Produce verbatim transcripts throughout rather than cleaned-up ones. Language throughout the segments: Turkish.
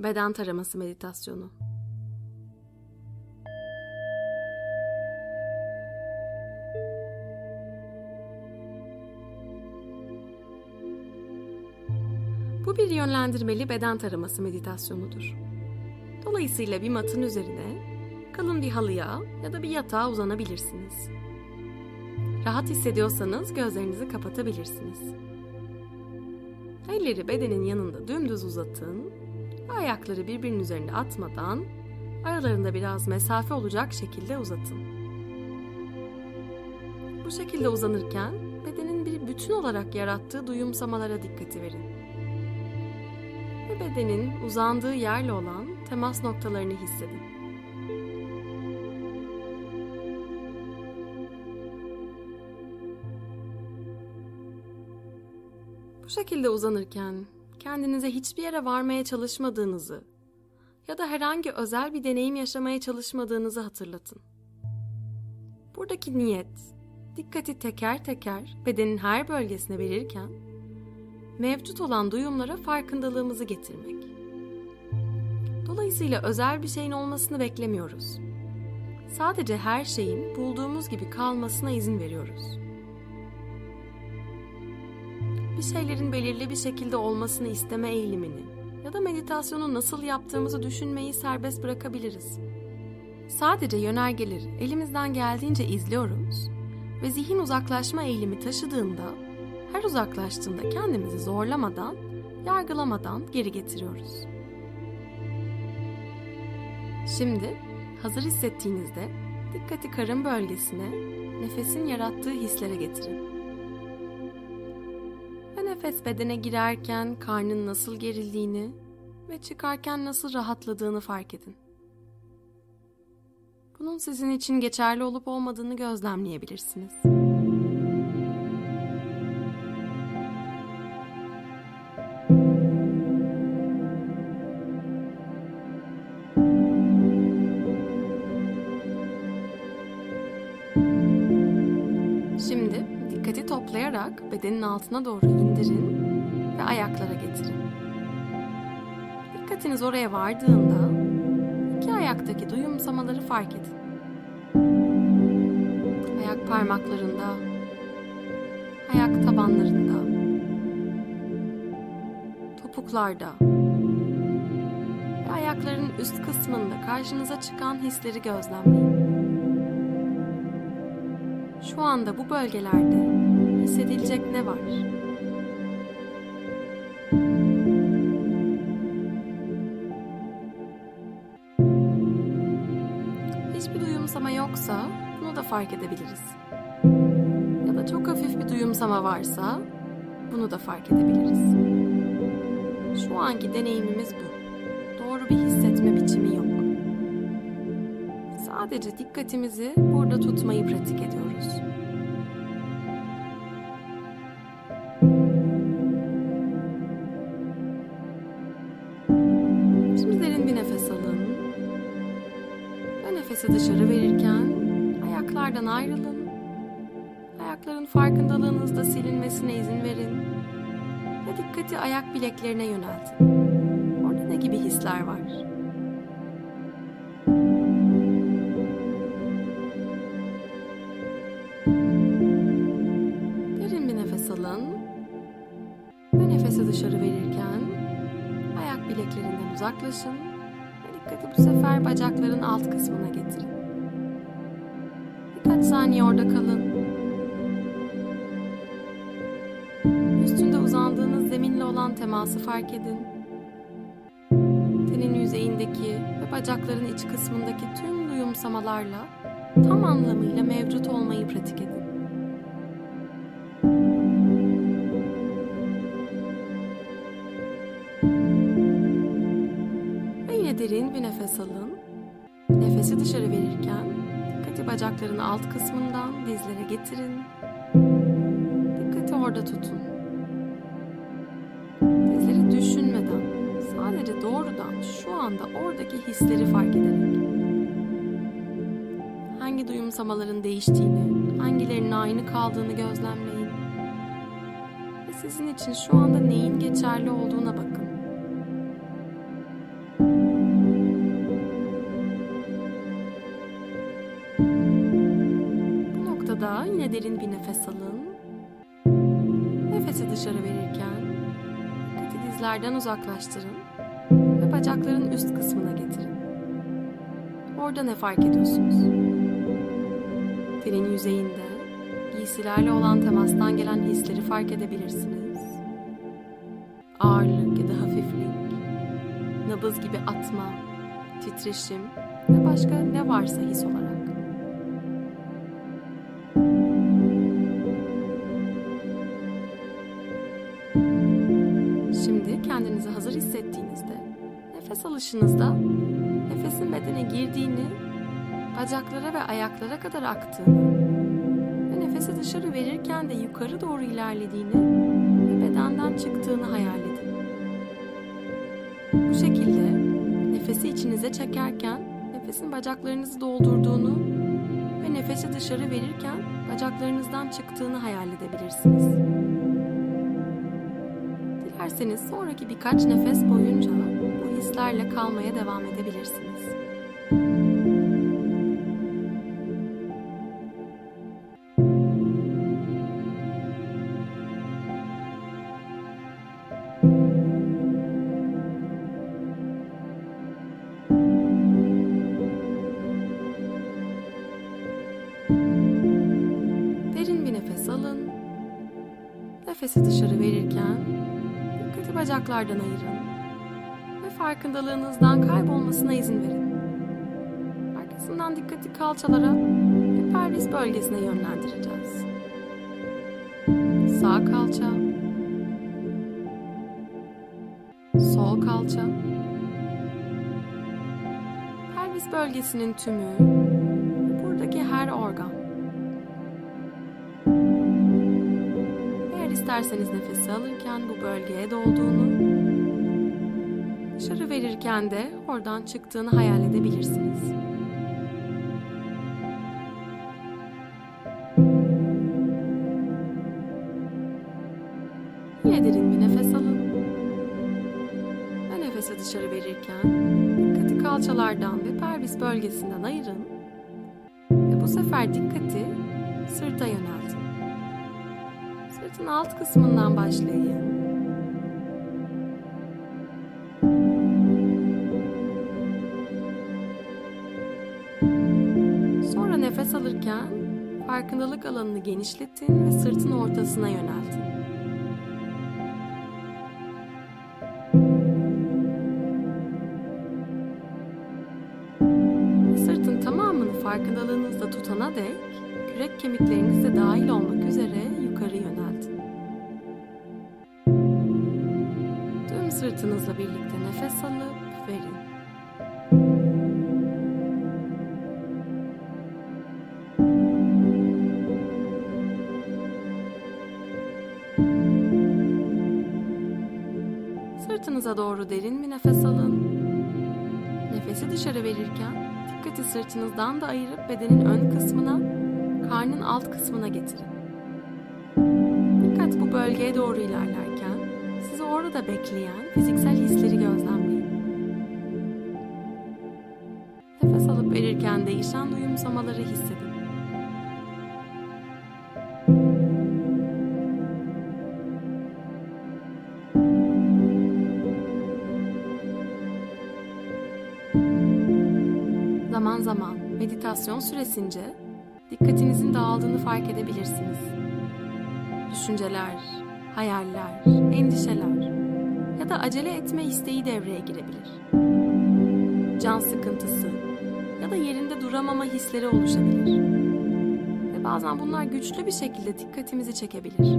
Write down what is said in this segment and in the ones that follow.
Beden taraması meditasyonu. Bu bir yönlendirmeli beden taraması meditasyonudur. Dolayısıyla bir matın üzerine, kalın bir halıya ya da bir yatağa uzanabilirsiniz. Rahat hissediyorsanız gözlerinizi kapatabilirsiniz. Elleri bedenin yanında dümdüz uzatın ve ayakları birbirinin üzerine atmadan aralarında biraz mesafe olacak şekilde uzatın. Bu şekilde uzanırken bedenin bir bütün olarak yarattığı duyumsamalara dikkati verin. Ve bedenin uzandığı yerle olan temas noktalarını hissedin. Bu şekilde uzanırken kendinize hiçbir yere varmaya çalışmadığınızı ya da herhangi özel bir deneyim yaşamaya çalışmadığınızı hatırlatın. Buradaki niyet, dikkati teker teker bedenin her bölgesine verirken mevcut olan duyumlara farkındalığımızı getirmek. Dolayısıyla özel bir şeyin olmasını beklemiyoruz. Sadece her şeyin bulduğumuz gibi kalmasına izin veriyoruz. Bir şeylerin belirli bir şekilde olmasını isteme eğilimini ya da meditasyonu nasıl yaptığımızı düşünmeyi serbest bırakabiliriz. Sadece yönergeleri elimizden geldiğince izliyoruz ve zihin uzaklaşma eğilimi taşıdığında, her uzaklaştığında kendimizi zorlamadan, yargılamadan geri getiriyoruz. Şimdi hazır hissettiğinizde dikkati karın bölgesine, nefesin yarattığı hislere getirin. Ve nefes bedene girerken karnın nasıl gerildiğini ve çıkarken nasıl rahatladığını fark edin. Bunun sizin için geçerli olup olmadığını gözlemleyebilirsiniz. Şimdi dikkati toplayarak bedenin altına doğru indirin ve ayaklara getirin. Dikkatiniz oraya vardığında iki ayaktaki duyumsamaları fark edin. Ayak parmaklarında, ayak tabanlarında, topuklarda ve ayakların üst kısmında karşınıza çıkan hisleri gözlemleyin. Şu anda bu bölgelerde hissedilecek ne var? Hiçbir duyumsama yoksa bunu da fark edebiliriz. Ya da çok hafif bir duyumsama varsa bunu da fark edebiliriz. Şu anki deneyimimiz bu. Doğru bir hissetme biçimi yok. Sadece dikkatimizi burada tutmayı pratik ediyoruz. Şimdi derin bir nefes alın. Ve nefesi dışarı verirken ayaklardan ayrılın. Ayakların farkındalığınızda silinmesine izin verin. Ve dikkati ayak bileklerine yöneltin. Orada ne gibi hisler var? Derin bir nefes alın. Ve nefesi dışarı verirken ayak bileklerinden uzaklaşın. Ve dikkati bu sefer bacakların alt kısmına getirin. Birkaç saniye orada kalın. Üstünde uzandığınız zeminle olan teması fark edin. Tenin yüzeyindeki ve bacakların iç kısmındaki tüm duyumsamalarla tam anlamıyla mevcut olmayı pratik edin. Ve yine derin bir nefes alın. Nefesi dışarı verirken dikkati bacakların alt kısmından dizlere getirin. Dikkati orada tutun. Dizleri düşünmeden, sadece doğrudan şu anda oradaki hisleri fark ederek, hangi duyumsamaların değiştiğini, hangilerinin aynı kaldığını gözlemleyin ve sizin için şu anda neyin geçerli olduğuna bakın. sırada yine derin bir nefes alın. Nefesi dışarı verirken dikkati dizlerden uzaklaştırın ve bacakların üst kısmına getirin. Orada ne fark ediyorsunuz? Tenin yüzeyinde giysilerle olan temastan gelen hisleri fark edebilirsiniz. Ağırlık ya da hafiflik, nabız gibi atma, titreşim ve başka ne varsa his olarak. Şimdi kendinizi hazır hissettiğinizde nefes alışınızda nefesin bedene girdiğini, bacaklara ve ayaklara kadar aktığını ve nefesi dışarı verirken de yukarı doğru ilerlediğini ve bedenden çıktığını hayal edin. Bu şekilde nefesi içinize çekerken nefesin bacaklarınızı doldurduğunu ve nefesi dışarı verirken bacaklarınızdan çıktığını hayal edebilirsiniz. Dilerseniz sonraki birkaç nefes boyunca bu hislerle kalmaya devam edebilirsiniz. Derin bir nefes alın. Nefesi dışarı verirken dikkati bacaklardan ayırın ve farkındalığınızdan kaybolmasına izin verin. Arkasından dikkati kalçalara ve pelvis bölgesine yönlendireceğiz. Sağ kalça, sol kalça, pelvis bölgesinin tümü ve buradaki her organ. Eğer isterseniz nefesi alırken bu bölgeye dolduğunu, dışarı verirken de oradan çıktığını hayal edebilirsiniz. Yine derin bir nefes alın ve nefesi dışarı verirken dikkati kalçalardan ve pelvis bölgesinden ayırın ve bu sefer dikkati sırta yöneltin. Sırtın alt kısmından başlayın. Sonra nefes alırken farkındalık alanını genişletin ve sırtın ortasına yöneltin. Sırtın tamamını farkındalığınızda tutana dek kürek kemikleriniz de dahil olmak üzere yukarı yöneltin. Tüm sırtınızla birlikte nefes alıp verin. Sırtınıza doğru derin bir nefes alın. Nefesi dışarı verirken dikkati sırtınızdan da ayırıp bedenin ön kısmına, karnın alt kısmına getirin. Dikkat bu bölgeye doğru ilerlerken sizi orada bekleyen fiziksel hisleri gözlemleyin. Nefes alıp verirken değişen duyumsamaları hissedin. Zaman zaman meditasyon süresince dikkatinizin dağıldığını fark edebilirsiniz. Düşünceler, hayaller, endişeler ya da acele etme isteği devreye girebilir. Can sıkıntısı ya da yerinde duramama hisleri oluşabilir. Ve bazen bunlar güçlü bir şekilde dikkatimizi çekebilir.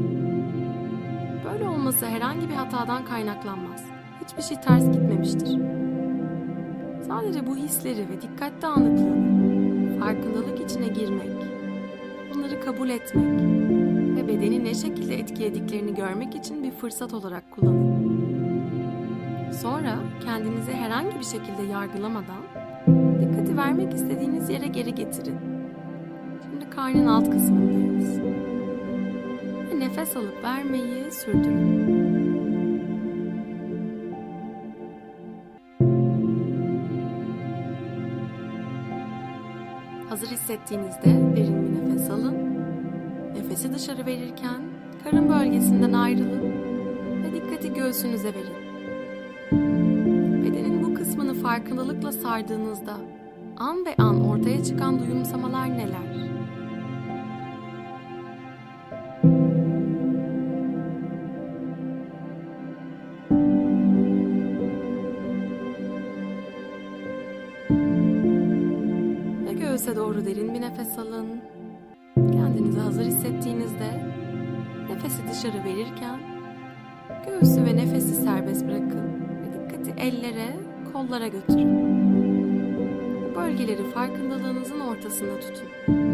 Böyle olması herhangi bir hatadan kaynaklanmaz. Hiçbir şey ters gitmemiştir. Sadece bu hisleri ve dikkat dağınıklığını farkındalık içine girmek, bunları kabul etmek ve bedeni ne şekilde etkilediklerini görmek için bir fırsat olarak kullanın. Sonra kendinizi herhangi bir şekilde yargılamadan dikkati vermek istediğiniz yere geri getirin. Şimdi karnın alt kısmındayız. Ve nefes alıp vermeyi sürdürün. Hazır hissettiğinizde derin bir nefes alın. Nefesi dışarı verirken karın bölgesinden ayrılın ve dikkati göğsünüze verin. Bedenin bu kısmını farkındalıkla sardığınızda an be an ortaya çıkan duyumsamalar neler? Ve göğüse doğru derin bir nefes alın. Kendinizi hazır hissettiğinizde nefesi dışarı verirken göğüsü ve nefesi serbest bırakın ve dikkati ellere, kollara götürün. Bu bölgeleri farkındalığınızın ortasında tutun.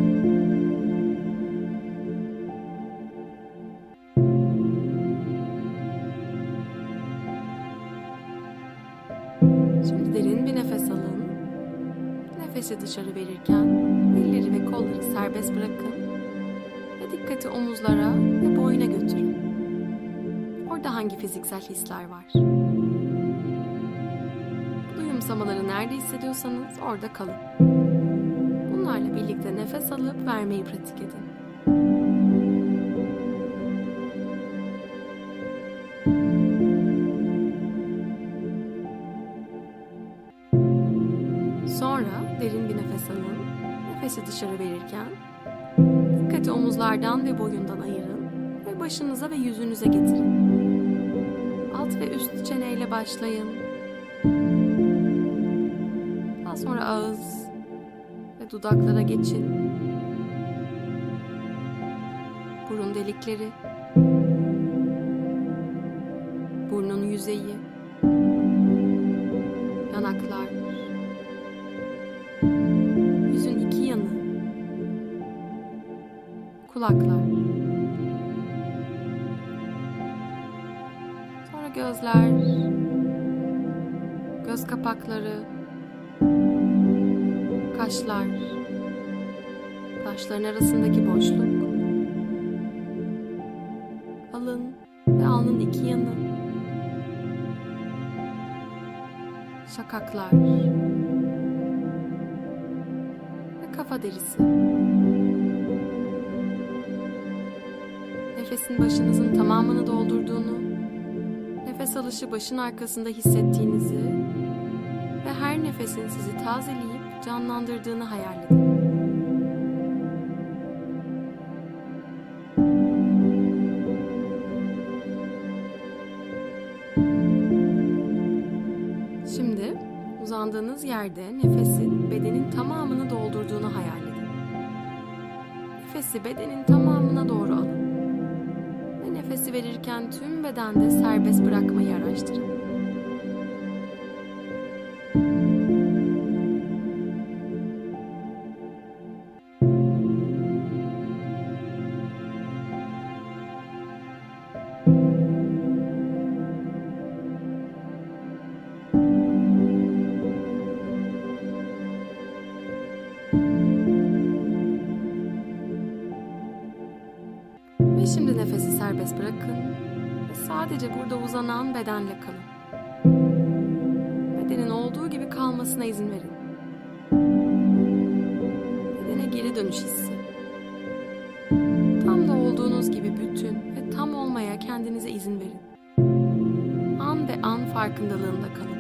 Şimdi derin bir nefes alın. Nefesi dışarı verirken elleri ve kolları serbest bırakın ve dikkati omuzlara ve boyuna götürün. Orada hangi fiziksel hisler var? Duyumsamaları nerede hissediyorsanız orada kalın. Bunlarla birlikte nefes alıp vermeyi pratik edin. Sonra derin bir nefes alın. Nefesi dışarı verirken dikkati omuzlardan ve boyundan ayırın ve başınıza ve yüzünüze getirin. Alt ve üst çeneyle başlayın. Daha sonra ağız ve dudaklara geçin. Burun delikleri, burnun yüzeyi, yanaklar, yüzün iki yanı, kulaklar, sonra gözler, göz kapakları, kaşlar, kaşların arasındaki boşluk, alın ve alnın iki yanı, şakaklar ve kafa derisi. Nefesin başınızın tamamını doldurduğunu, nefes alışı başın arkasında hissettiğinizi ve her nefesin sizi tazeleyip canlandırdığını hayal edin. Şimdi uzandığınız yerde nefesin bedenin tamamını doldurduğunu hayal edin. Nefesi bedenin tamamına doğru alın. Ve nefesi verirken tüm bedende serbest bırakmayı araştırın. Ve şimdi nefesi serbest bırakın ve sadece burada uzanan bedenle kalın. Bedenin olduğu gibi kalmasına izin verin. Bedene geri dönüş hissi. Tam da olduğunuz gibi bütün ve tam olmaya kendinize izin verin. An ve an farkındalığında kalın.